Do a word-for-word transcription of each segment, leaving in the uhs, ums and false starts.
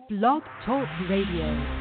Blog Talk Radio.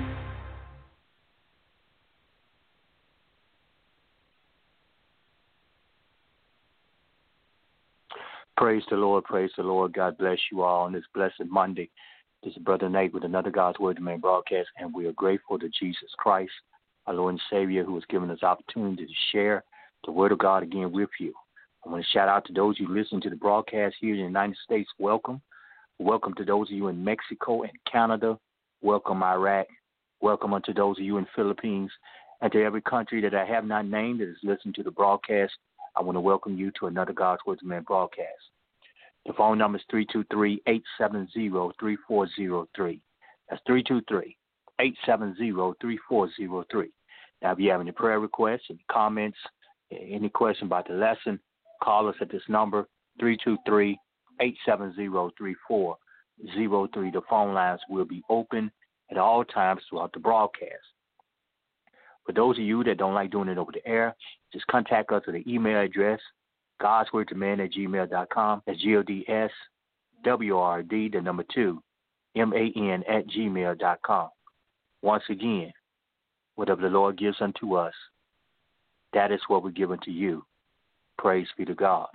Praise the Lord, praise the Lord. God bless you all on this blessed Monday. This is Brother Nate with another God's Word to Man broadcast, and we are grateful to Jesus Christ, our Lord and Savior, who has given us opportunity to share the Word of God again with you. I want to shout out to those who listen to the broadcast here in the United States. Welcome. Welcome to those of you in Mexico and Canada. Welcome, Iraq. Welcome unto those of you in Philippines, and to every country that I have not named that is listening to the broadcast. I want to welcome you to another God's Word to Man broadcast. The phone number is three two three, eight seven zero, three four zero three. That's three two three, eight seven zero, three four zero three. Now, if you have any prayer requests, any comments, any question about the lesson, call us at this number, three two three, eight seven zero, three four zero three. The phone lines will be open at all times throughout the broadcast. For those of you that don't like doing it over the air, just contact us at the email address, godswordtoman at gmail dot com. That's G O D S W R D, the number two, M A N at gmail dot com. Once again, whatever the Lord gives unto us, that is what we give unto you. Praise be to God.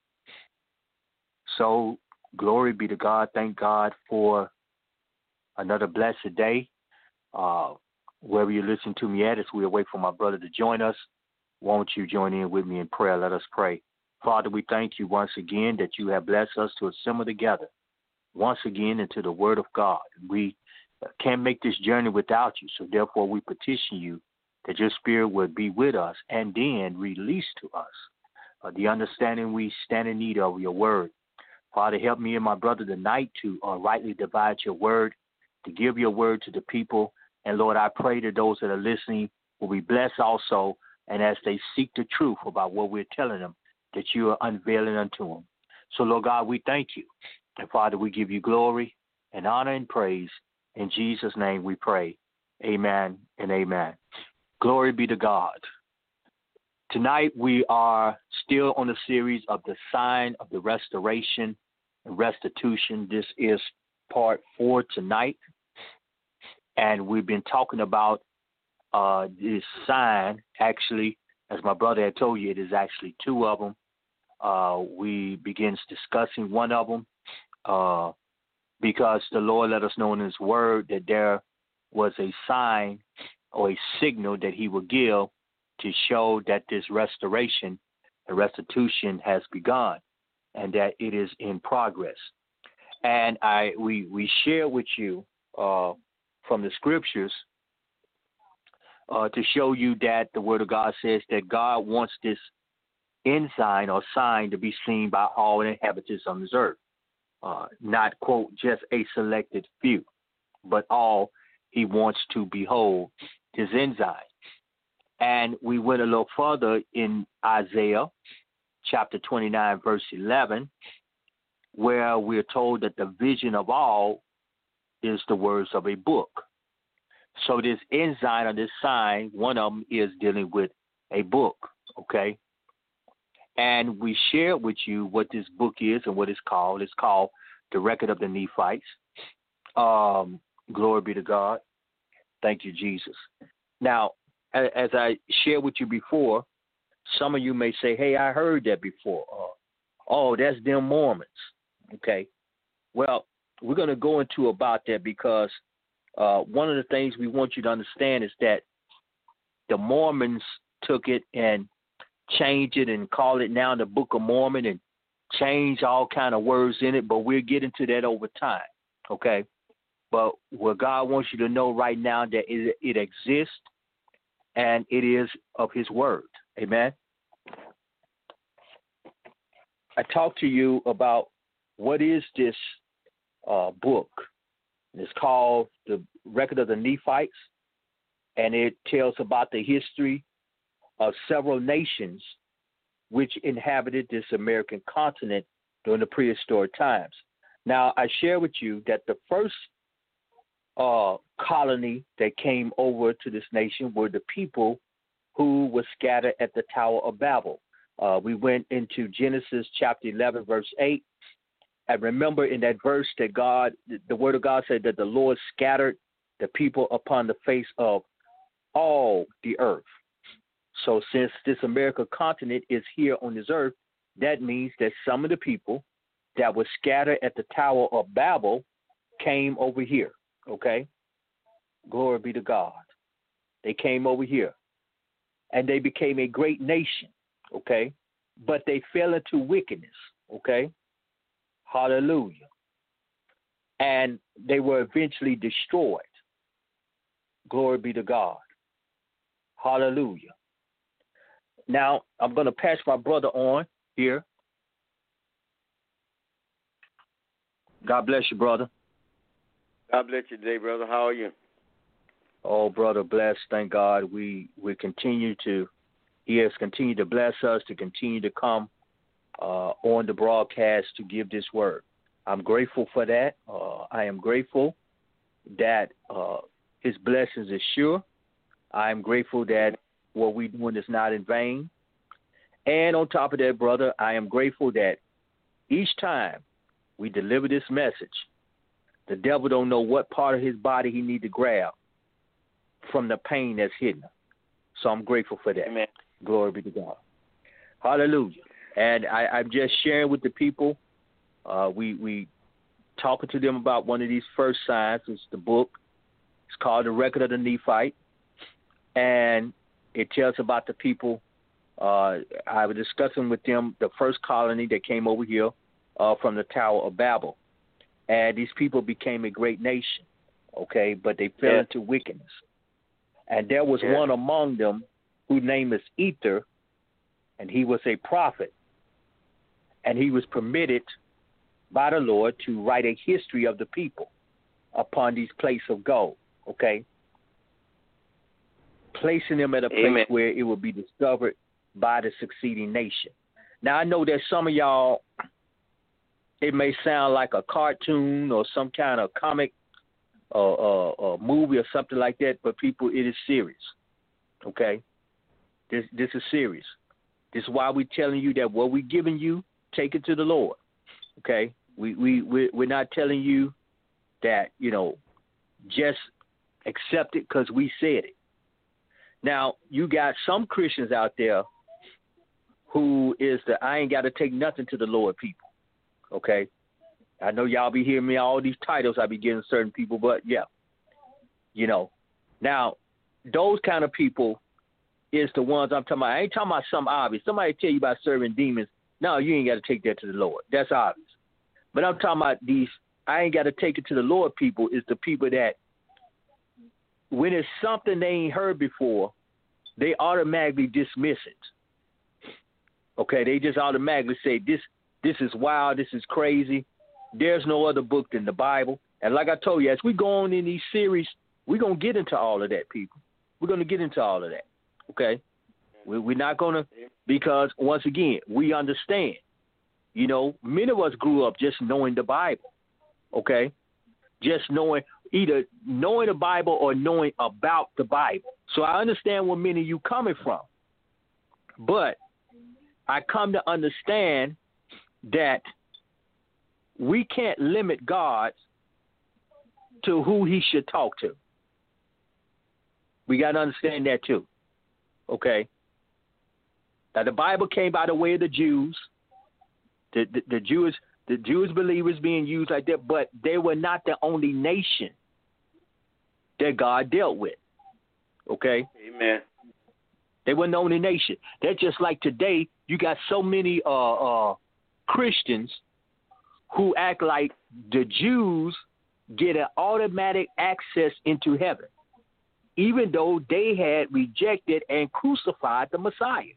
So, glory be to God. Thank God for another blessed day. Uh, wherever you listen to me at, as we wait for my brother to join us, won't you join in with me in prayer? Let us pray. Father, we thank you once again that you have blessed us to assemble together once again into the Word of God. We can't make this journey without you, so therefore we petition you that your Spirit would be with us and then release to us uh, the understanding we stand in need of your Word. Father, help me and my brother tonight to uh, rightly divide your Word, to give your Word to the people. And Lord, I pray that those that are listening will be blessed also, and as they seek the truth about what we're telling them, that you are unveiling unto them. So, Lord God, we thank you. And, Father, we give you glory and honor and praise. In Jesus' name we pray. Amen and amen. Glory be to God. Tonight we are still on the series of the sign of the restoration and restitution. This is part four tonight. And we've been talking about uh, this sign. Actually, as my brother had told you, it is actually two of them. Uh, we begin discussing one of them uh, because the Lord let us know in his word that there was a sign or a signal that he would give to show that this restoration and restitution has begun and that it is in progress. And I we, we share with you uh, from the scriptures uh, to show you that the Word of God says that God wants this ensign or sign to be seen by all inhabitants on this earth. Uh, not, quote, just a selected few, but all he wants to behold his ensign. And we went a little further in Isaiah chapter twenty-nine, verse eleven, where we're told that the vision of all is the words of a book. So this ensign or this sign, one of them is dealing with a book, okay? And we shared with you what this book is and what it's called. It's called The Record of the Nephites. Um, glory be to God. Thank you, Jesus. Now, as I shared with you before, some of you may say, hey, I heard that before. Uh, oh, that's them Mormons, okay? Well, we're going to go into about that because uh, one of the things we want you to understand is that the Mormons took it and changed it and call it now the Book of Mormon and change all kind of words in it, but we'll get into that over time, okay? But what God wants you to know right now that it, it exists and it is of his word, amen? I talked to you about what is this uh, book. It's called The Record of the Nephites, and it tells about the history of several nations which inhabited this American continent during the prehistoric times. Now, I share with you that the first uh, colony that came over to this nation were the people who were scattered at the Tower of Babel. Uh, we went into Genesis chapter eleven, verse eight, And remember in that verse that God, the word of God said that the Lord scattered the people upon the face of all the earth. So since this America continent is here on this earth, that means that some of the people that were scattered at the Tower of Babel came over here, okay? Glory be to God. They came over here, and they became a great nation, okay? But they fell into wickedness, okay? Hallelujah. And they were eventually destroyed. Glory be to God. Hallelujah. Now, I'm going to pass my brother on here. God bless you, brother. God bless you today, brother. How are you? Oh, brother, blessed. Thank God. We we continue to, he has continued to bless us to continue to come uh, on the broadcast to give this word. I'm grateful for that. Uh, I am grateful that uh, his blessings is sure. I am grateful that what we're doing is not in vain. And on top of that, brother, I am grateful that each time we deliver this message, the devil don't know what part of his body he need to grab from the pain that's hidden. So I'm grateful for that. Amen. Glory be to God. Hallelujah. And I, I'm just sharing with the people. Uh, we we talking to them about one of these first signs. It's the book. It's called The Record of the Nephite. And it tells about the people. Uh, I was discussing with them the first colony that came over here uh, from the Tower of Babel. And these people became a great nation, okay? But they fell yeah. into wickedness. And there was yeah. one among them whose name is Ether, and he was a prophet. And he was permitted by the Lord to write a history of the people upon these plates of gold, okay? Placing them at a place Amen. where it will be discovered by the succeeding nation. Now, I know that some of y'all, it may sound like a cartoon or some kind of comic or, or, or movie or something like that, but people, it is serious, okay? This this is serious. This is why we're telling you that what we're giving you, take it to the Lord, okay? We, we, we, we're not telling you that, you know, just accept it because we said it. Now, you got some Christians out there who is the I ain't got to take nothing to the Lord people, okay? I know y'all be hearing me all these titles I be giving certain people, but yeah, you know. Now, those kind of people is the ones I'm talking about. I ain't talking about some obvious. Somebody tell you about serving demons. No, you ain't got to take that to the Lord. That's obvious. But I'm talking about these I ain't got to take it to the Lord people is the people that when it's something they ain't heard before, they automatically dismiss it. Okay, they just automatically say, this this is wild, this is crazy. There's no other book than the Bible. And like I told you, as we go on in these series, we're going to get into all of that, people. We're going to get into all of that, okay? We're not going to, because, once again, we understand. You know, many of us grew up just knowing the Bible, okay? Just knowing, either knowing the Bible or knowing about the Bible. So I understand where many of you coming from. But I come to understand that we can't limit God to who he should talk to. We got to understand that too. Okay? Now, the Bible came by the way of the Jews, the, the, the Jewish the Jewish believers being used like that, but they were not the only nation that God dealt with. Okay? Amen. They weren't the only nation. They're just like today, you got so many uh, uh, Christians who act like the Jews get an automatic access into heaven, even though they had rejected and crucified the Messiah.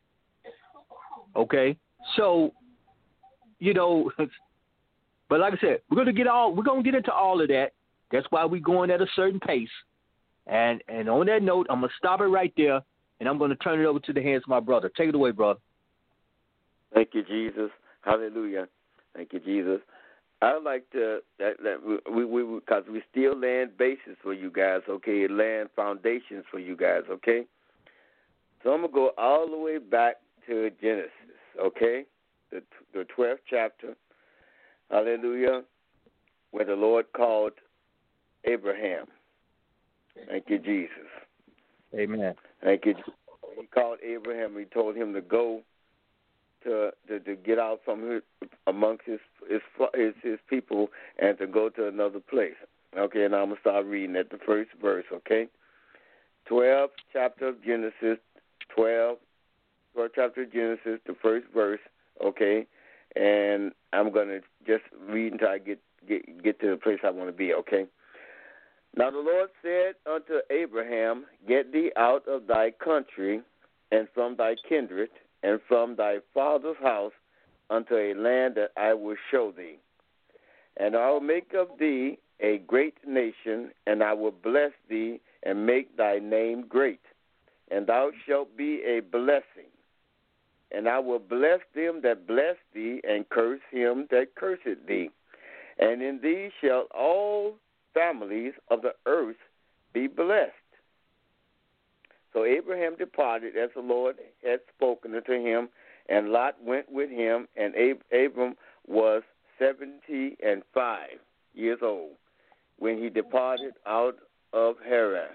Okay? So, you know, but like I said, we're gonna get all we're gonna get into all of that. That's why we're going at a certain pace. And and on that note, I'm gonna stop it right there, and I'm gonna turn it over to the hands of my brother. Take it away, brother. Thank you, Jesus. Hallelujah. Thank you, Jesus. I'd like to that, that we we because we, we still laying bases for you guys, okay? Laying foundations for you guys, okay? So I'm gonna go all the way back to Genesis, okay? The the twelfth chapter. Hallelujah. Where the Lord called Abraham. Thank you, Jesus. Amen. Thank you. He called Abraham. He told him to go to to, to get out from his, amongst his his, his his people and to go to another place. Okay, and I'm gonna start reading at the first verse. Okay, twelve chapter of Genesis, twelve, twelve chapter of Genesis, the first verse. Okay, and I'm gonna just read until I get get get to the place I want to be. Okay. Now the Lord said unto Abraham, Get thee out of thy country, and from thy kindred, and from thy father's house, unto a land that I will show thee. And I will make of thee a great nation, and I will bless thee, and make thy name great. And thou shalt be a blessing. And I will bless them that bless thee, and curse him that curseth thee. And in thee shall all families of the earth be blessed. So Abraham departed as the Lord had spoken unto him, and Lot went with him, and Ab- Abram was seventy and five years old when he departed out of Haran.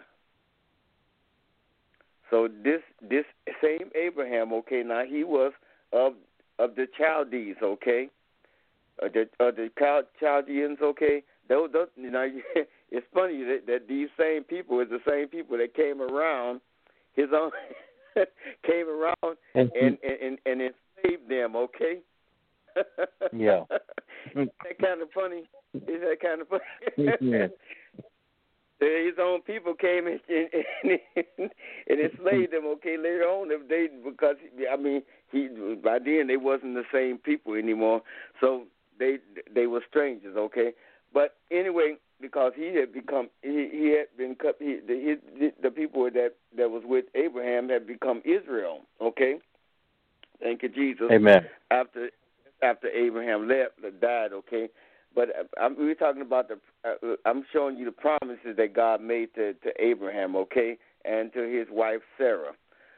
So this this same Abraham, okay, now he was of of the Chaldees, okay, uh, the uh, the Chaldeans, okay. Those, those, you know, it's funny that, that these same people is the same people that came around his own, came around and and, and, and enslaved them. Okay. Yeah. Isn't that kind of funny? Is that kind of funny? Yeah. His own people came and, and, and enslaved them. Okay, later on, if they because I mean, he by then they wasn't the same people anymore, so they they were strangers. Okay. But anyway, because he had become, he, he had been, he, the, his, the people that, that was with Abraham had become Israel. Okay, thank you, Jesus. Amen. After after Abraham left, died. Okay, but I'm, we're talking about the. Uh, I'm showing you the promises that God made to, to Abraham. Okay, and to his wife Sarah.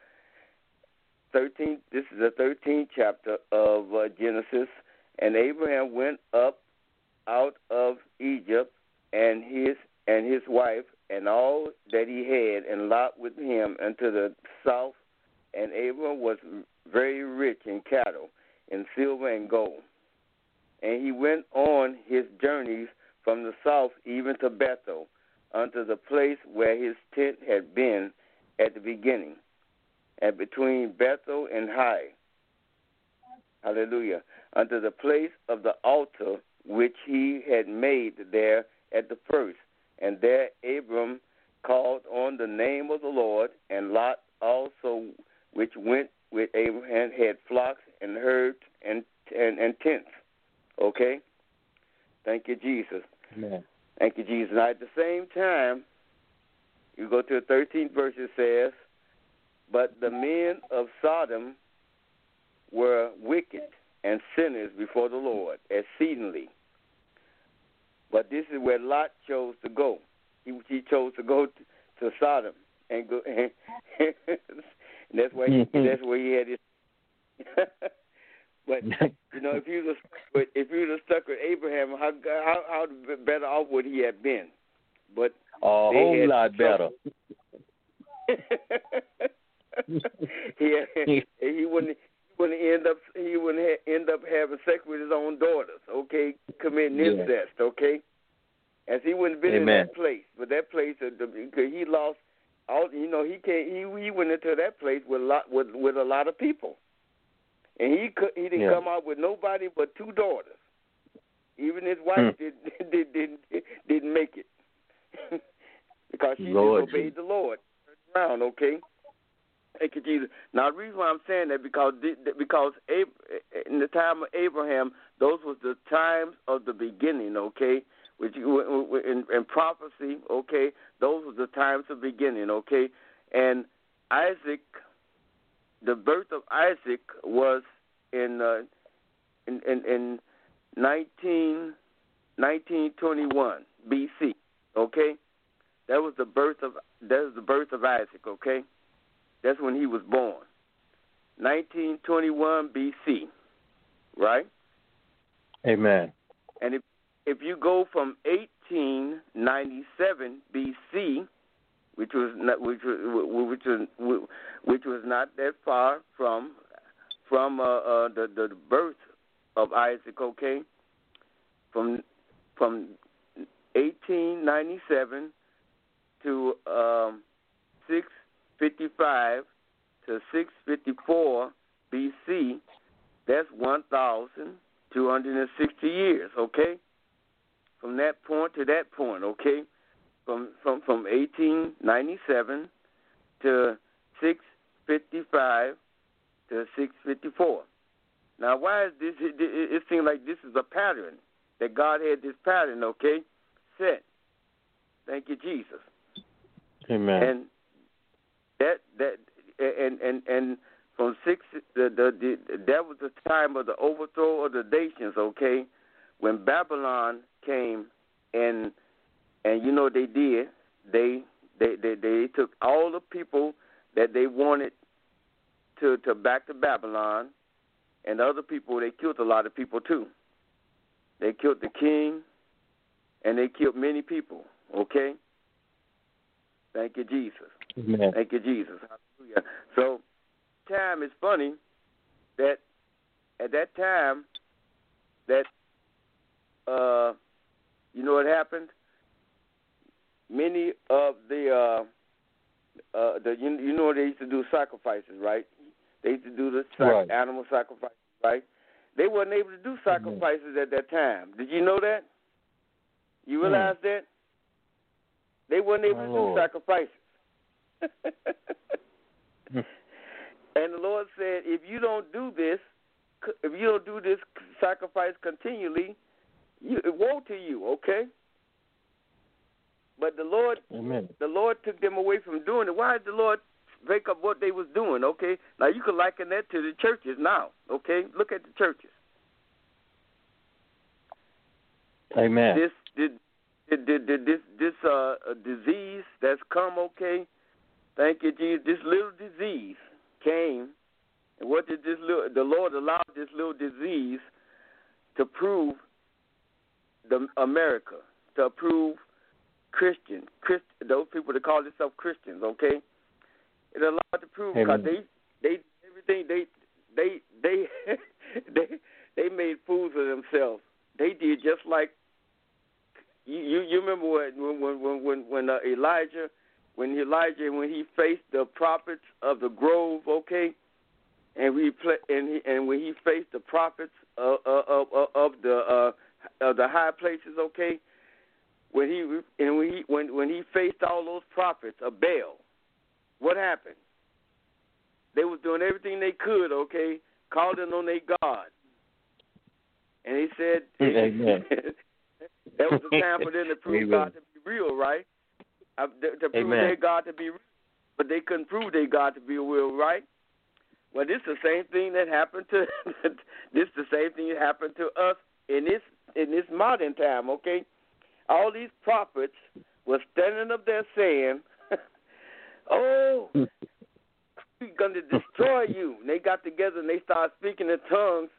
Thirteenth. This is the thirteenth chapter of uh, Genesis, and Abraham went up out of Egypt, and his and his wife, and all that he had, and Lot with him unto the south. And Abram was very rich in cattle, in silver and gold. And he went on his journeys from the south even to Bethel, unto the place where his tent had been at the beginning, and between Bethel and Hai. Hallelujah. Unto the place of the altar which he had made there at the first. And there Abram called on the name of the Lord, and Lot also, which went with Abraham, had flocks and herds and and, and tents. Okay? Thank you, Jesus. Amen. Thank you, Jesus. Now, at the same time, you go to the thirteenth verse, it says, But the men of Sodom were wicked and sinners before the Lord, exceedingly. But this is where Lot chose to go. He, he chose to go to, to Sodom, and go. And, and that's where he. That's where he had his. But you know, if you was if you was stuck with Abraham, how how how better off would he have been? But a whole lot better. he he wouldn't. Wouldn't end up he wouldn't ha- end up having sex with his own daughters, okay, committing Yeah. incest, okay, as he wouldn't have been Amen. in that place. But that place, uh, the, he lost all. You know, he came, he he went into that place with a lot with with a lot of people, and he could he didn't Yeah. come out with nobody but two daughters. Even his wife Hmm. did, did didn't didn't make it because she Lord disobeyed the Lord. Turned around, okay. Thank you, Jesus. Now, the reason why I'm saying that because because in the time of Abraham, those was the times of the beginning, okay? Which in, in prophecy, okay, those were the times of beginning, okay? And Isaac, the birth of Isaac was in uh, in, in in nineteen twenty-one B C, okay? That was the birth of that was the birth of Isaac, okay? That's when he was born. nineteen twenty-one B C, right? Amen. if you go from eighteen ninety-seven B C, which was not, which was which was which was not that far from from uh, uh, the the birth of Isaac. Okay, from from eighteen ninety-seven to um, six fifty-five to six fifty-four B C. That's one thousand two hundred sixty years. Okay, from that point to that point. Okay. From, from from eighteen ninety-seven to six fifty-five to six fifty-four. Now, why is this? It, it, it seems like this is a pattern, that God had this pattern, okay, set. Thank you, Jesus. Amen. And that that and and and from six the, the the that was the time of the overthrow of the nations, okay, when Babylon came and. And you know what they did? They they, they they took all the people that they wanted to, to back to Babylon, and the other people, they killed a lot of people too. They killed the king, and they killed many people, okay? Thank you, Jesus. Amen. Thank you, Jesus. Hallelujah. So, time is funny that at that time, that, uh, you know what happened? Many of the, uh, uh, the you, you know they used to do sacrifices, right? They used to do the sac- right. animal sacrifices, right? They wasn't able to do sacrifices mm-hmm. at that time. Did you know that? You realize mm. that? They weren't able My to Lord. do sacrifices. And the Lord said, if you don't do this, if you don't do this sacrifice continually, you, woe to you, okay? But the Lord, Amen. the Lord took them away from doing it. Why did the Lord break up what they was doing? Okay, now you can liken that to the churches now. Okay, look at the churches. Amen. This did, did, did, did this this uh disease that's come. Okay, thank you, Jesus. This little disease came, and what did this little? The Lord allowed this little disease to prove the America, to prove Christian, Christ, those people that call themselves Christians, okay? It allowed to prove because they, they, everything they, they, they, they, they made fools of themselves. They did just like you. You, you remember when, when, when, when, when uh, Elijah, when Elijah, when he faced the prophets of the grove, okay, and we play, and he, and when he faced the prophets of, of, of, of the uh, of the high places, okay. When he and when he when when he faced all those prophets of Baal, what happened? They was doing everything they could, okay, calling on their God, and he said Amen. that was the time for them to prove Amen. God to be real, right? Uh, to, to prove Amen. their God to be real, but they couldn't prove their God to be real, right? Well, this is the same thing that happened to this is the same thing that happened to us in this in this modern time, okay? All these prophets were standing up there saying, oh, we're going to destroy you. And they got together and they started speaking in tongues.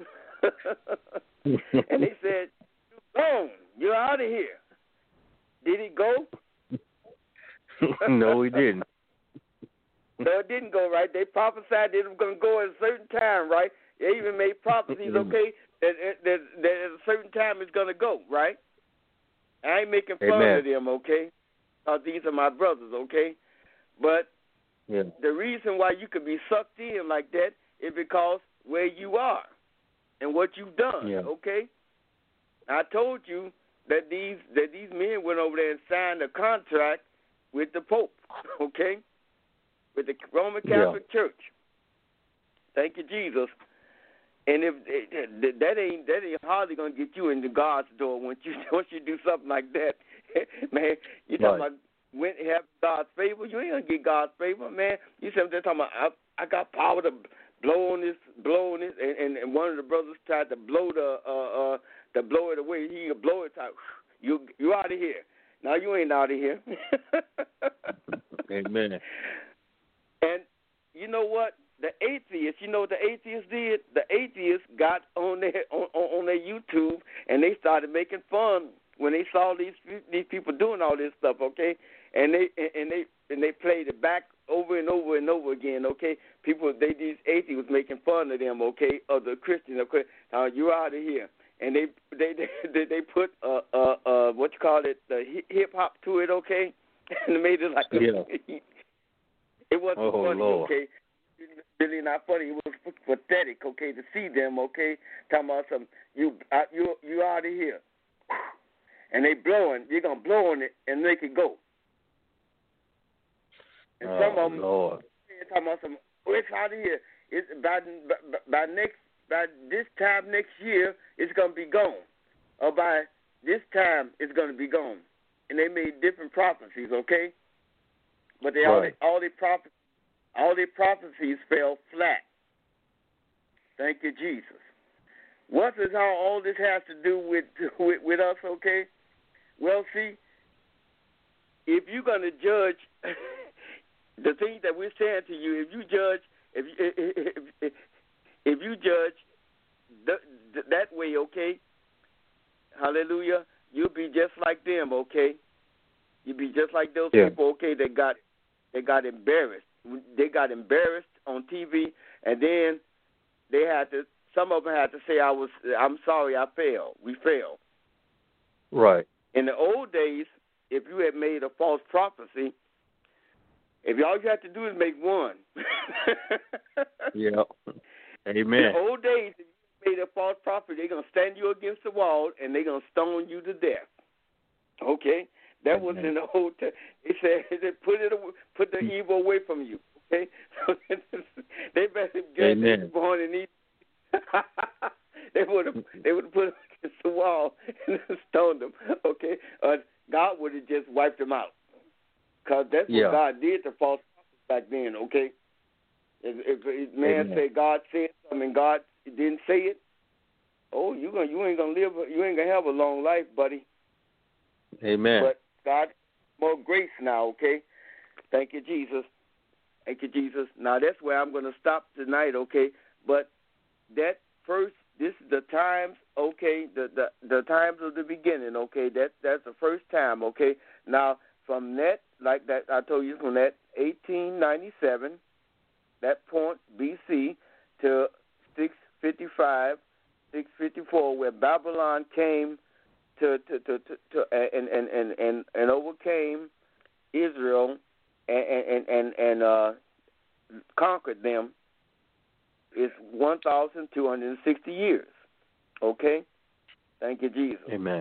And they said, you're gone. You're out of here. Did he go? No, he didn't. No, it didn't go, right? They prophesied they were going to go at a certain time, right? They even made prophecies, okay, that, that, that at a certain time it's going to go, right? I ain't making fun Amen. of them, okay? Because these are my brothers, okay? But yeah. the reason why you could be sucked in like that is because where you are and what you've done, yeah. okay? I told you that these that these men went over there and signed a contract with the Pope, okay? With the Roman Catholic yeah. Church. Thank you, Jesus. And if that ain't that ain't hardly gonna get you into God's door once you once you do something like that, man. You talking right. about when have God's favor? You ain't gonna get God's favor, man. You said they're talking about I, I got power to blow on this, blow on this, and, and, and one of the brothers tried to blow the uh, uh to blow it away. He could blow it out. You you out of here. Now you ain't out of here. Amen. And you know what? the atheists, you know what the atheists did? The atheists got on their on, on their YouTube and they started making fun when they saw these these people doing all this stuff, okay? And they and they and they played it back over and over and over again, okay? People, they these atheists was making fun of them, okay, of the Christians, okay? Now you're out of here, and they they they they put uh uh uh what you call it, the hip hop to it, okay, and they made it like a, yeah. It wasn't oh, funny, Lord. okay? Really not funny. It was pathetic, okay, to see them, okay, talking about some you uh, you you out of here, and they blowing. You're gonna blow on it and make it go. And oh, some of them Lord. talking about some. Oh, it's out of here. It's by, by by next by this time next year, it's gonna be gone. Or by this time, it's gonna be gone. And they made different prophecies, okay. But they right. all all their prophecies all their prophecies fell flat. Thank you, Jesus. What is how all this has to do with with, with us, okay? Well, see, if you're gonna judge the things that we're saying to you, if you judge, if if if, if you judge the, the, that way, okay, hallelujah, you'll be just like them, okay. You'll be just like those yeah. people, okay. That got they got embarrassed. They got embarrassed on T V, and then they had to. Some of them had to say, "I was. I'm sorry, I failed. We failed." Right. In the old days, if you had made a false prophecy, if all you had to do is make one. yeah. Amen. In the old days, if you made a false prophecy, they're gonna stand you against the wall and they're gonna stone you to death. Okay. That was in the old. T- they said they put it, put the evil away from you. Okay, so they better get born and eat. they would have, they would have put him against the wall and stoned them. Okay, uh, God would have just wiped them out, cause that's yeah. what God did to false prophets back then. Okay, if, if, if man Amen. say God said something and God didn't say it, oh, you gonna, you ain't gonna live, you ain't gonna have a long life, buddy. Amen. But God, more grace now, okay? Thank you, Jesus. Thank you, Jesus. Now, that's where I'm going to stop tonight, okay? But that first, this is the times, okay, the, the, the times of the beginning, okay? That That's the first time, okay? Now, from that, like that, I told you, from that eighteen ninety-seven, that point B C, to six fifty-five, six fifty-four, where Babylon came To to to to, to and, and, and, and, and overcame Israel and and and, and uh, conquered them is one thousand two hundred and sixty years. Okay, thank you, Jesus. Amen.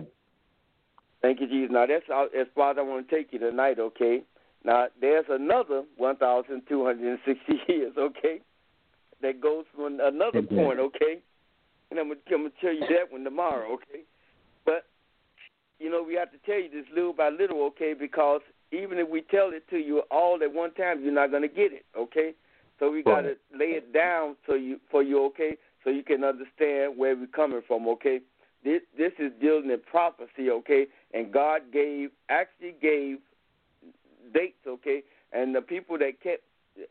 Thank you, Jesus. Now that's as far as I want to take you tonight. Okay. Now there's another one thousand two hundred and sixty years. Okay, that goes from another Amen. point. Okay, and I'm gonna, I'm gonna tell you that one tomorrow. Okay, but. You know, we have to tell you this little by little, okay, because even if we tell it to you all at one time, you're not going to get it, okay? So we got to lay it down so you for you, okay, so you can understand where we're coming from, okay? This this is dealing in prophecy, okay, and God gave, actually gave dates, okay, and the people that kept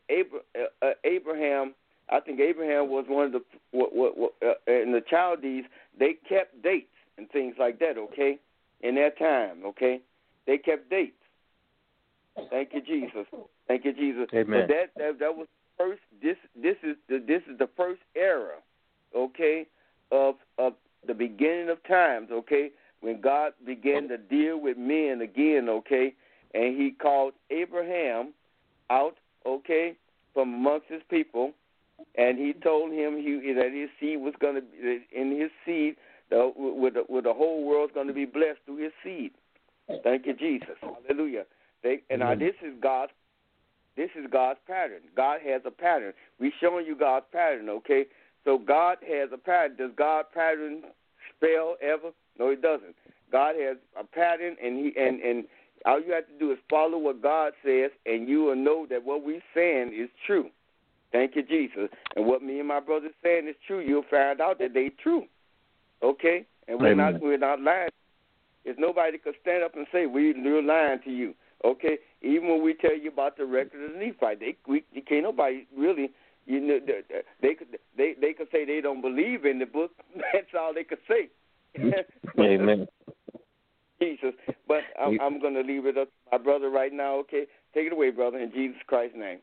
uh, Abraham, I think Abraham was one of the, what, what, what, uh, in the Chaldees, they kept dates and things like that, okay? In their time, okay? They kept dates. Thank you, Jesus. Thank you, Jesus. Amen. So that, that that was first. This this is the this is the first era, okay, of of the beginning of times, okay, when God began to deal with men again, okay, and He called Abraham out, okay, from amongst His people, and He told him he that his seed was going to be in his seed. The, with, the, with the whole world's going to be blessed through his seed. Thank you, Jesus. Hallelujah. They, and now this is God's this is God's pattern. God has a pattern. We're showing you God's pattern, okay? So God has a pattern. Does God pattern spell ever? No, it doesn't. God has a pattern, and he and, and all you have to do is follow what God says, and you will know that what we're saying is true. Thank you, Jesus. And what me and my brother are saying is true. You'll find out that they're true. Okay, and we're Amen. not we're not lying. There's nobody that could stand up and say we, we're lying to you. Okay, even when we tell you about the record of Nephi, they we can't nobody really You know, they could they they could say they don't believe in the book. That's all they could say. Amen. Jesus, but I'm, I'm going to leave it up to my brother right now. Okay, take it away, brother, in Jesus Christ's name.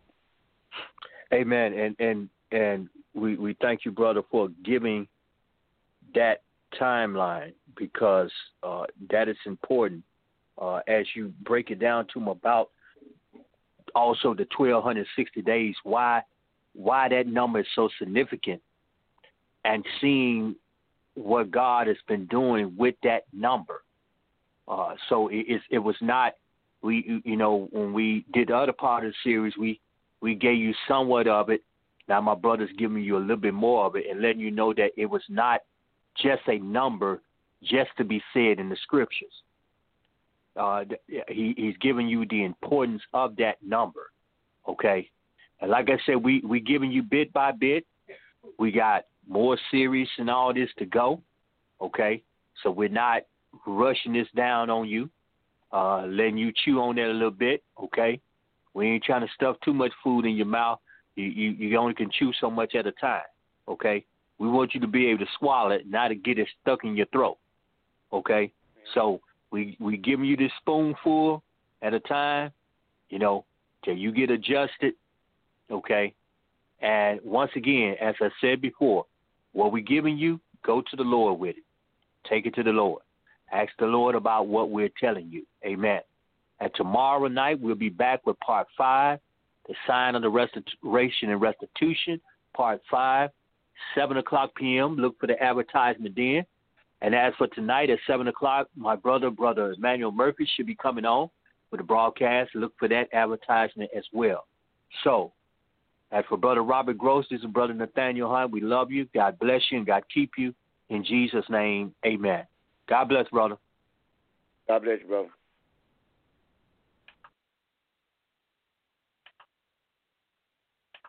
Amen. And and and we we thank you, brother, for giving that timeline, because uh, that is important uh, as you break it down to them about also the twelve sixty days. Why why that number is so significant, and seeing what God has been doing with that number. Uh, so it, it, it was not, we you know, when we did the other part of the series, we, we gave you somewhat of it. Now my brother's giving you a little bit more of it and letting you know that it was not just a number just to be said in the scriptures. Uh, he, he's giving you the importance of that number, okay? And like I said, we we giving you bit by bit. We got more series and all this to go, okay? So we're not rushing this down on you, uh, letting you chew on that a little bit, okay? We ain't trying to stuff too much food in your mouth. You, you, you only can chew so much at a time, okay? We want you to be able to swallow it, not to get it stuck in your throat, okay? So we we giving you this spoonful at a time, you know, till you get adjusted, okay? And once again, as I said before, what we're giving you, go to the Lord with it. Take it to the Lord. Ask the Lord about what we're telling you. Amen. And tomorrow night, we'll be back with part five, the sign of the restoration and restitution, part five, seven o'clock p.m. Look for the advertisement then. And as for tonight at seven o'clock, my brother, Brother Emmanuel Murphy, should be coming on with the broadcast. Look for that advertisement as well. So, as for Brother Robert Gross, this is Brother Nathaniel Hunt. We love you. God bless you and God keep you. In Jesus' name, amen. God bless, brother. God bless you, brother.